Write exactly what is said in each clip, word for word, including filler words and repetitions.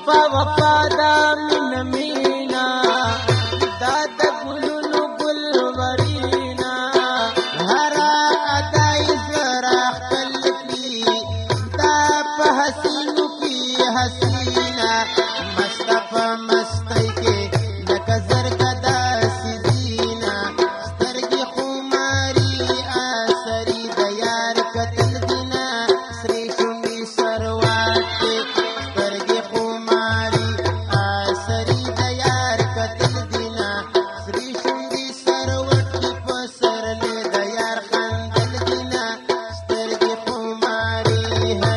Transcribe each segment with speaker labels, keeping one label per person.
Speaker 1: وفا وفا دا مینا مینا دا د ګلونو ګل ورینا هرا ادای زرا خپل کی دا په حسینو کی حسینا مصطفی مستی کې لکه زرګدا سیزینا سترګې خماري اثرې د یار کتل دینا سری شونډې سروات سترګې خماري اثرې د یار کتل دینا سری شونډې سروات په سرلې د یار خندل دینا سترګې خماري ہے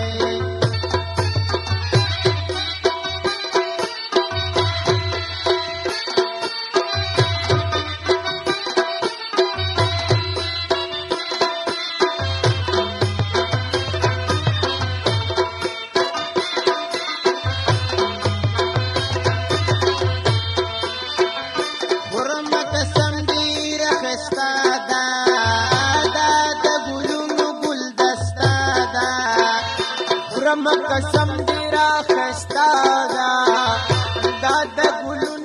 Speaker 1: ورمه قسم ډېر ښایسته ده دا د ګلونو ګلدسته ده ورمه قسم ډېره ښایسته ده دا د ګلونو